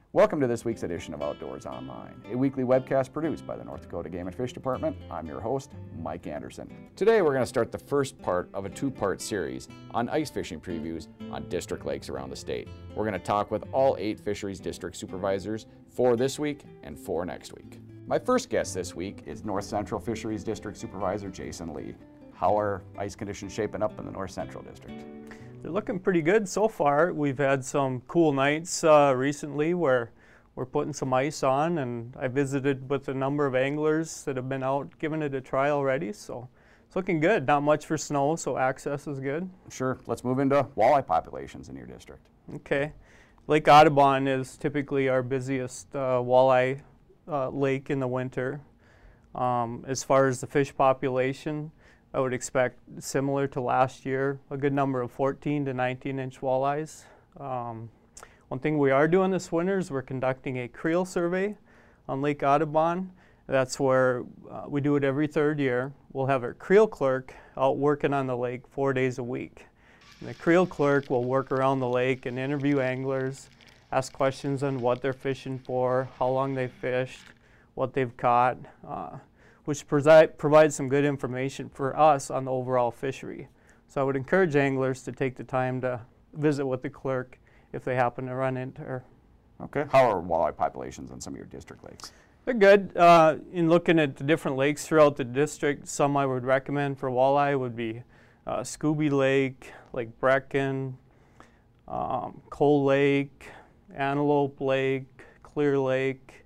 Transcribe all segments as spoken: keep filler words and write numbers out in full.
Welcome to this week's edition of Outdoors Online, a weekly webcast produced by the North Dakota Game and Fish Department. I'm your host, Mike Anderson. Today we're going to start the first part of a two-part series on ice fishing previews on district lakes around the state. We're going to talk with all eight fisheries district supervisors for this week and for next week. My first guest this week is North Central Fisheries District Supervisor Jason Lee. How are ice conditions shaping up in the North Central District? They're looking pretty good so far. We've had some cool nights uh, recently where we're putting some ice on, and I visited with a number of anglers that have been out giving it a try already, so it's looking good. Not much for snow, so access is good. Sure. Let's move into walleye populations in your district. Okay. Lake Audubon is typically our busiest uh, walleye uh, lake in the winter. Um, as far as the fish population, I would expect similar to last year, a good number of fourteen to nineteen inch walleyes. Um, one thing we are doing this winter is we're conducting a creel survey on Lake Audubon. That's where uh, we do it every third year. We'll have our creel clerk out working on the lake four days a week. And the creel clerk will work around the lake and interview anglers, ask questions on what they're fishing for, how long they fished, what they've caught, uh, which provides some good information for us on the overall fishery. So I would encourage anglers to take the time to visit with the clerk if they happen to run into her. Okay. How are walleye populations on some of your district lakes? They're good. Uh, in looking at the different lakes throughout the district, some I would recommend for walleye would be uh, Scooby Lake, Lake Brecken, um, Coal Lake, Antelope Lake, Clear Lake,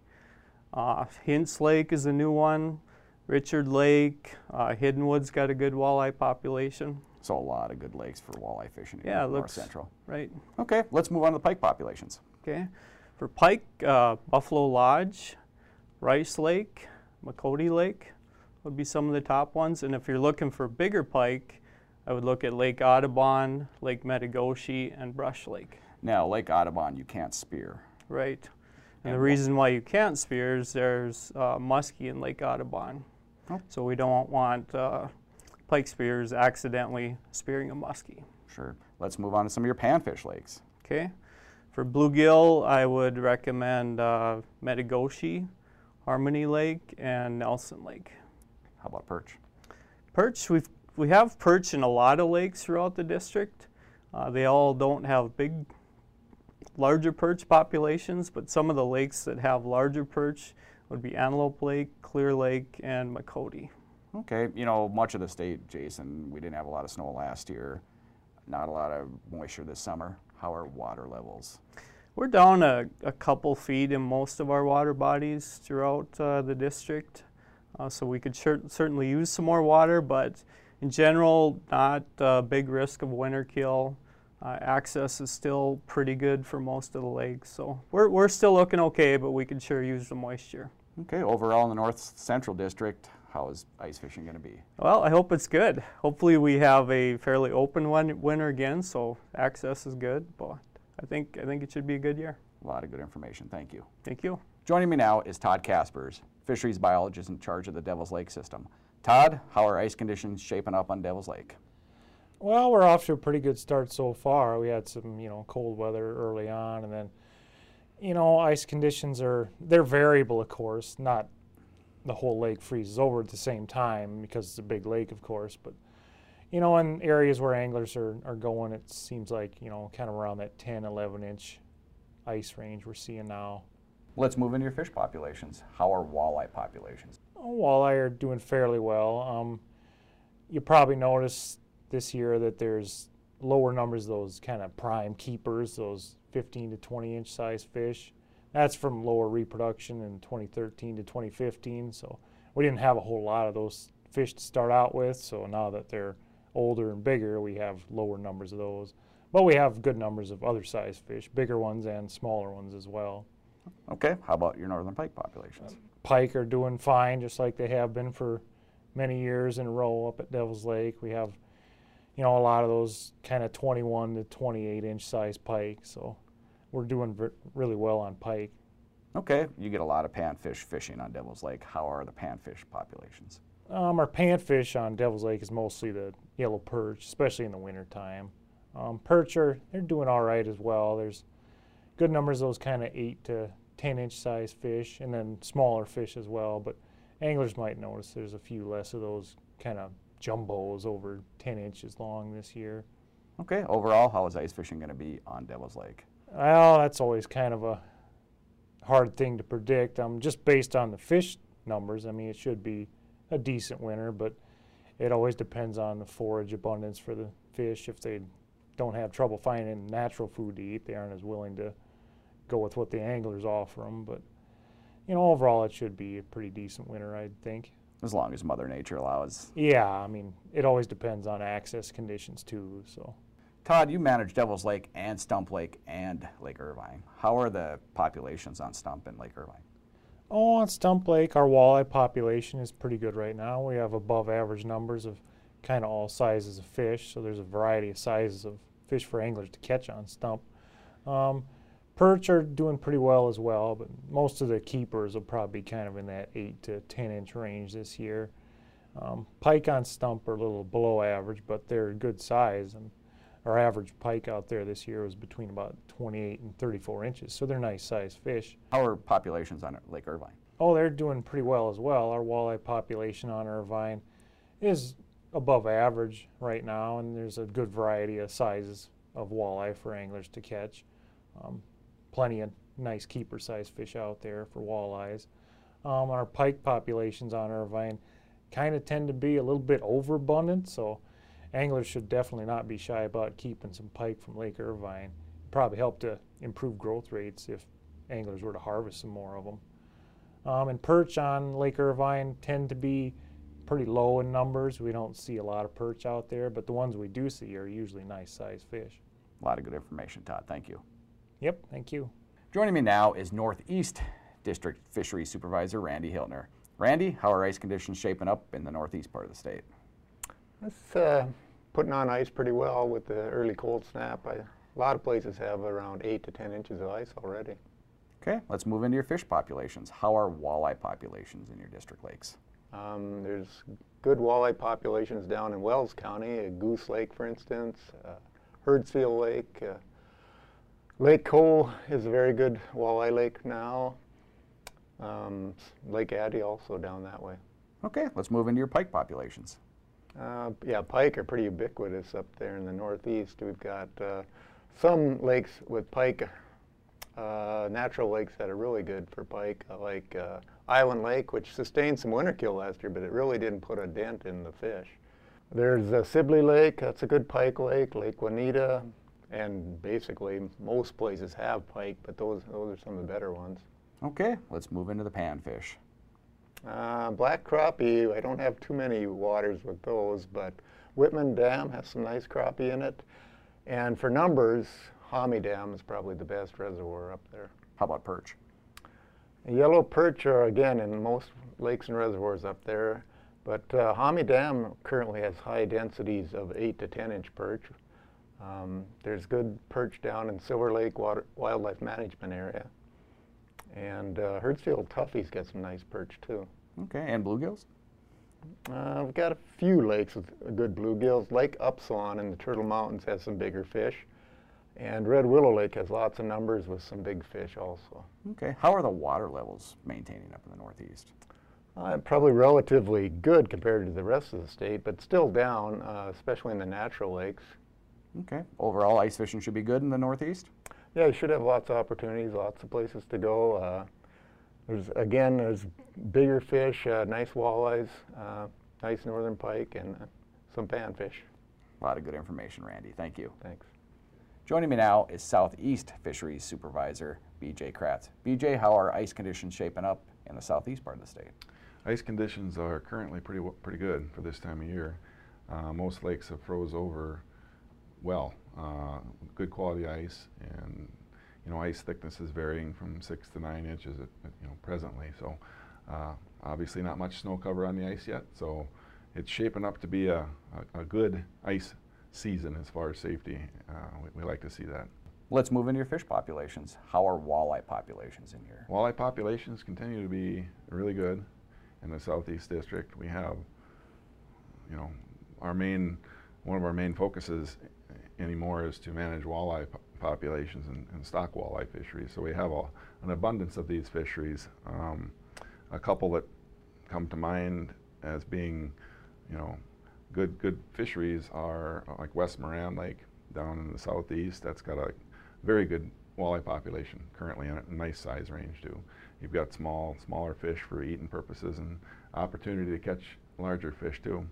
uh, Hintz Lake is a new one. Richard Lake, uh, Hidden Woods got a good walleye population. So a lot of good lakes for walleye fishing in Yeah, North looks Central. Right. Okay, let's move on to the pike populations. Okay. For pike, uh, Buffalo Lodge, Rice Lake, Makoti Lake would be some of the top ones. And if you're looking for bigger pike, I would look at Lake Audubon, Lake Metagoshi, and Brush Lake. Now, Lake Audubon, you can't spear. Right. And And the reason why you can't spear is there's uh, muskie in Lake Audubon. Oh. So we don't want uh, pike spears accidentally spearing a muskie. Sure. Let's move on to some of your panfish lakes. Okay. For bluegill, I would recommend uh, Metagoshi, Harmony Lake, and Nelson Lake. How about perch? Perch, we've, we have perch in a lot of lakes throughout the district. Uh, they all don't have big, larger perch populations, but some of the lakes that have larger perch would be Antelope Lake, Clear Lake, and Makoti. Okay, you know, much of the state, Jason, we didn't have a lot of snow last year, not a lot of moisture this summer. How are water levels? We're down a, a couple feet in most of our water bodies throughout uh, the district, uh, so we could cer certainly use some more water, but in general, not a big risk of winter kill. Uh, access is still pretty good for most of the lakes, so we're, we're still looking okay, but we could sure use the moisture. Okay, overall in the North Central District, how is ice fishing going to be? Well, I hope it's good. Hopefully we have a fairly open one winter again, so access is good, but I think, I think it should be a good year. A lot of good information. Thank you. Thank you. Joining me now is Todd Kaspers, fisheries biologist in charge of the Devil's Lake system. Todd, how are ice conditions shaping up on Devil's Lake? Well, we're off to a pretty good start so far. We had some, you know, cold weather early on, and then, you know, ice conditions are, they're variable, of course. Not the whole lake freezes over at the same time because it's a big lake, of course. But, you know, in areas where anglers are, are going, it seems like, you know, kind of around that ten, eleven inch ice range we're seeing now. Let's move into your fish populations. How are walleye populations? Oh, walleye are doing fairly well. Um, you probably noticed this year that there's lower numbers of those kind of prime keepers, those fifteen to twenty inch size fish. That's from lower reproduction in twenty thirteen to twenty fifteen, so we didn't have a whole lot of those fish to start out with, so now that they're older and bigger, we have lower numbers of those. But we have good numbers of other size fish, bigger ones and smaller ones as well. Okay, how about your northern pike populations? Pike are doing fine, just like they have been for many years in a row up at Devil's Lake. We have, you know, a lot of those kind of twenty-one to twenty-eight inch size pike, so we're doing really well on pike. Okay, you get a lot of panfish fishing on Devil's Lake. How are the panfish populations? Um, our panfish on Devil's Lake is mostly the yellow perch, especially in the wintertime. Um, perch are, they're doing all right as well. There's, good numbers of those kind of eight to ten inch size fish, and then smaller fish as well. But anglers might notice there's a few less of those kind of jumbos over ten inches long this year. Okay, overall, how is ice fishing going to be on Devil's Lake? Well, that's always kind of a hard thing to predict. Um, just based on the fish numbers, I mean, it should be a decent winter, but it always depends on the forage abundance for the fish. If they don't have trouble finding natural food to eat, they aren't as willing to go with what the anglers offer them. But, you know, overall, it should be a pretty decent winter, I think. As long as Mother Nature allows. Yeah, I mean, it always depends on access conditions too. So, Todd, you manage Devil's Lake and Stump Lake and Lake Irvine. How are the populations on Stump and Lake Irvine? Oh, on Stump Lake, our walleye population is pretty good right now. We have above average numbers of kind of all sizes of fish, so there's a variety of sizes of fish for anglers to catch on Stump. Um, perch are doing pretty well as well, but most of the keepers will probably be kind of in that eight to ten inch range this year. Um, pike on Stump are a little below average, but they're good size, and our average pike out there this year was between about twenty-eight and thirty-four inches, so they're nice sized fish. How are populations on Lake Irvine? Oh, they're doing pretty well as well. Our walleye population on Irvine is above average right now, and there's a good variety of sizes of walleye for anglers to catch. Um, plenty of nice keeper size fish out there for walleyes. Um, our pike populations on Irvine kind of tend to be a little bit overabundant, so anglers should definitely not be shy about keeping some pike from Lake Irvine. It'd probably help to improve growth rates if anglers were to harvest some more of them. Um, and perch on Lake Irvine tend to be pretty low in numbers. We don't see a lot of perch out there, but the ones we do see are usually nice sized fish. A lot of good information, Todd. Thank you. Yep, thank you. Joining me now is Northeast District Fisheries Supervisor Randy Hiltner. Randy, how are ice conditions shaping up in the northeast part of the state? It's uh, putting on ice pretty well with the early cold snap. I, a lot of places have around eight to ten inches of ice already. Okay, let's move into your fish populations. How are walleye populations in your district lakes? Um, there's good walleye populations down in Wells County, uh, Goose Lake, for instance, uh, Herdsfield Lake. Uh, Lake Cole is a very good walleye lake now. Um, Lake Addy also down that way. Okay, let's move into your pike populations. Uh, yeah, pike are pretty ubiquitous up there in the northeast. We've got uh, some lakes with pike, uh, natural lakes that are really good for pike, uh, like uh, Island Lake, which sustained some winter kill last year, but it really didn't put a dent in the fish. There's uh, Sibley Lake, that's a good pike lake, Lake Juanita, and basically most places have pike, but those, those are some of the better ones. Okay, let's move into the panfish. Uh, black crappie, I don't have too many waters with those, but Whitman Dam has some nice crappie in it. And for numbers, Hommy Dam is probably the best reservoir up there. How about perch? Yellow perch are, again, in most lakes and reservoirs up there, but uh, Hommy Dam currently has high densities of eight to ten inch perch. Um, there's good perch down in Silver Lake Water, Wildlife Management Area. And uh, Herdsfield Tuffy's got some nice perch too. Okay, and bluegills? Uh, we've got a few lakes with good bluegills. Lake Upsawn in the Turtle Mountains has some bigger fish. And Red Willow Lake has lots of numbers with some big fish also. Okay, how are the water levels maintaining up in the northeast? Uh, probably relatively good compared to the rest of the state, but still down, uh, especially in the natural lakes. Okay, overall ice fishing should be good in the northeast? Yeah, you should have lots of opportunities, lots of places to go. Uh, there's, again, there's bigger fish, uh, nice walleyes, uh, nice northern pike, and uh, some panfish. A lot of good information, Randy. Thank you. Thanks. Joining me now is Southeast Fisheries Supervisor B J Kratz. B J, how are ice conditions shaping up in the southeast part of the state? Ice conditions are currently pretty pretty good for this time of year. Uh, most lakes have froze over well. Uh, good quality ice, and you know, ice thickness is varying from six to nine inches at, at, you know, presently. So uh, obviously not much snow cover on the ice yet, so it's shaping up to be a, a, a good ice season as far as safety. Uh, we, we like to see that. Let's move into your fish populations. How are walleye populations in here? Walleye populations continue to be really good in the Southeast District. We have, you know, our main, one of our main focuses anymore is to manage walleye po populations in, in stock walleye fisheries. So we have a, an abundance of these fisheries. Um, a couple that come to mind as being, you know, good good fisheries are like West Moran Lake down in the southeast. That's got a very good walleye population currently, and a nice size range too. You've got small, smaller fish for eating purposes and opportunity to catch larger fish too.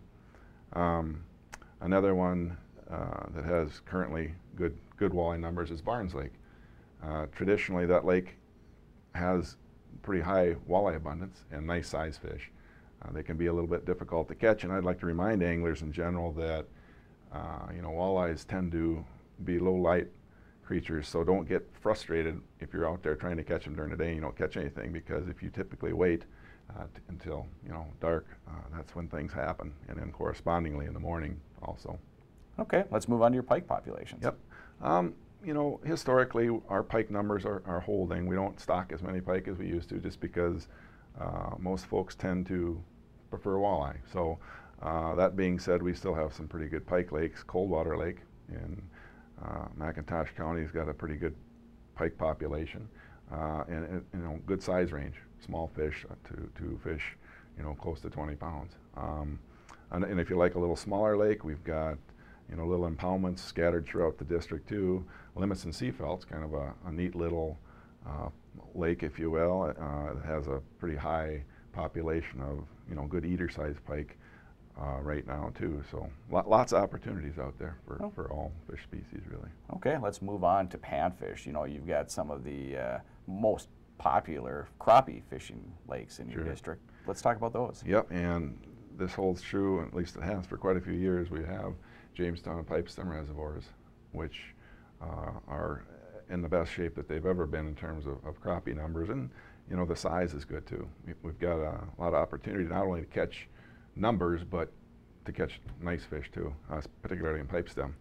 Um, another one uh, that has currently good good walleye numbers is Barnes Lake. Uh, traditionally, that lake has pretty high walleye abundance and nice size fish. Uh, they can be a little bit difficult to catch, and I'd like to remind anglers in general that uh, you know, walleyes tend to be low light creatures, so don't get frustrated if you're out there trying to catch them during the day and you don't catch anything, because if you typically wait uh, t until you know dark, uh, that's when things happen, and then correspondingly in the morning also. Okay, let's move on to your pike populations. Yep. Um, you know, historically our pike numbers are, are holding. We don't stock as many pike as we used to, just because uh, most folks tend to prefer walleye. So uh, that being said, we still have some pretty good pike lakes. Coldwater Lake in uh, McIntosh County has got a pretty good pike population, uh, and, and you know, good size range, small fish to, to fish, you know, close to twenty pounds. Um, and, and if you like a little smaller lake, we've got, you know, little impoundments scattered throughout the district too. Limits and Seafelt's kind of a, a neat little uh, lake, if you will. Uh, it has a pretty high population of, you know, good eater-sized pike uh, right now too. So lot, lots of opportunities out there for, oh. for all fish species, really. Okay, let's move on to panfish. You know, you've got some of the uh, most popular crappie fishing lakes in your Sure. district. Let's talk about those. Yep, and this holds true, at least it has for quite a few years. We have Jamestown and Pipestem reservoirs, which uh, are in the best shape that they've ever been in terms of, of crappie numbers, and you know, the size is good too. We, we've got a lot of opportunity not only to catch numbers, but to catch nice fish too, uh, particularly in Pipestem.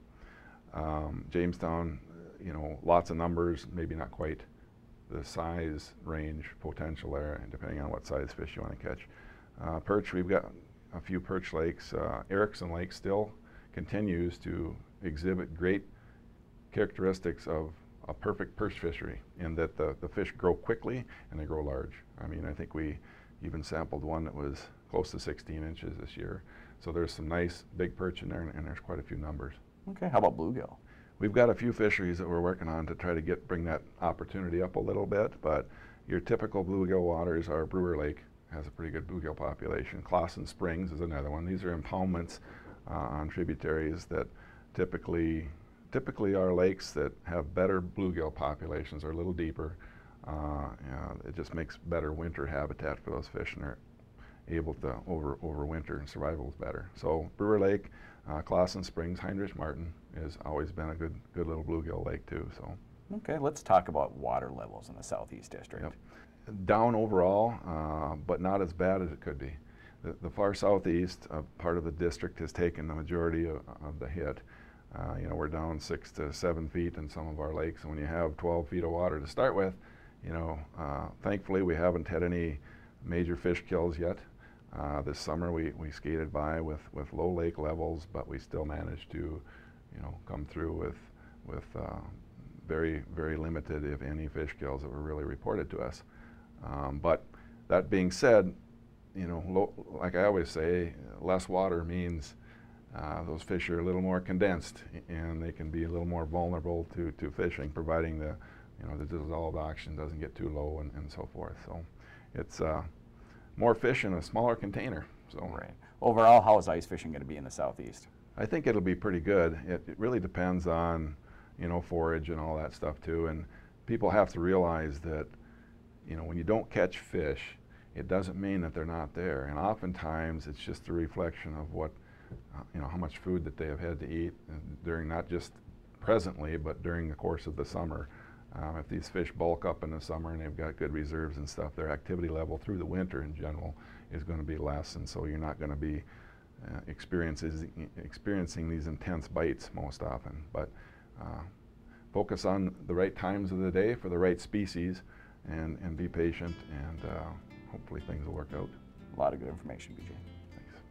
Um, Jamestown, you know, lots of numbers, maybe not quite the size range potential there, depending on what size fish you want to catch. Uh, perch, we've got a few perch lakes. Uh, Erickson Lake still continues to exhibit great characteristics of a perfect perch fishery, in that the, the fish grow quickly and they grow large. I mean, I think we even sampled one that was close to sixteen inches this year. So there's some nice big perch in there, and, and there's quite a few numbers. Okay, how about bluegill? We've got a few fisheries that we're working on to try to get bring that opportunity up a little bit, but your typical bluegill waters are Brewer Lake, has a pretty good bluegill population. Clawson Springs is another one. These are impoundments uh, on tributaries that typically typically are lakes that have better bluegill populations, are a little deeper. Uh, you know, it just makes better winter habitat for those fish, and they're able to over overwinter, and survival is better. So Brewer Lake, uh, Clawson Springs, Heinrich Martin has always been a good good little bluegill lake too. So okay, let's talk about water levels in the Southeast District. Yep. Down overall, uh, but not as bad as it could be. The, the far southeast uh, part of the district has taken the majority of, of the hit. Uh, you know, we're down six to seven feet in some of our lakes, and when you have twelve feet of water to start with, you know, uh, thankfully we haven't had any major fish kills yet. Uh, this summer we, we skated by with, with low lake levels, but we still managed to, you know, come through with, with uh, very, very limited, if any, fish kills that were really reported to us. Um, but that being said, you know, low, like I always say, less water means uh, those fish are a little more condensed, and they can be a little more vulnerable to, to fishing, providing the, you know, the dissolved oxygen doesn't get too low, and, and so forth. So it's uh, more fish in a smaller container. So right. Overall, how is ice fishing going to be in the Southeast? I think it'll be pretty good. It, it really depends on, you know, forage and all that stuff too. And people have to realize that, you know, when you don't catch fish, it doesn't mean that they're not there. And oftentimes it's just a reflection of what, uh, you know, how much food that they have had to eat during, not just presently, but during the course of the summer. Um, if these fish bulk up in the summer and they've got good reserves and stuff, their activity level through the winter in general is going to be less, and so you're not going to be uh, experiences, experiencing these intense bites most often. But uh, focus on the right times of the day for the right species, and, and be patient, and uh, hopefully things will work out. A lot of good information, B J. Thanks.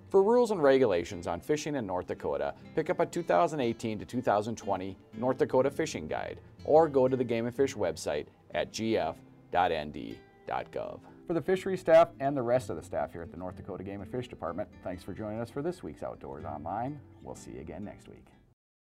For rules and regulations on fishing in North Dakota, pick up a two thousand eighteen to two thousand twenty North Dakota Fishing Guide or go to the Game and Fish website at g f dot n d dot gov. For the fishery staff and the rest of the staff here at the North Dakota Game and Fish Department, thanks for joining us for this week's Outdoors Online. We'll see you again next week.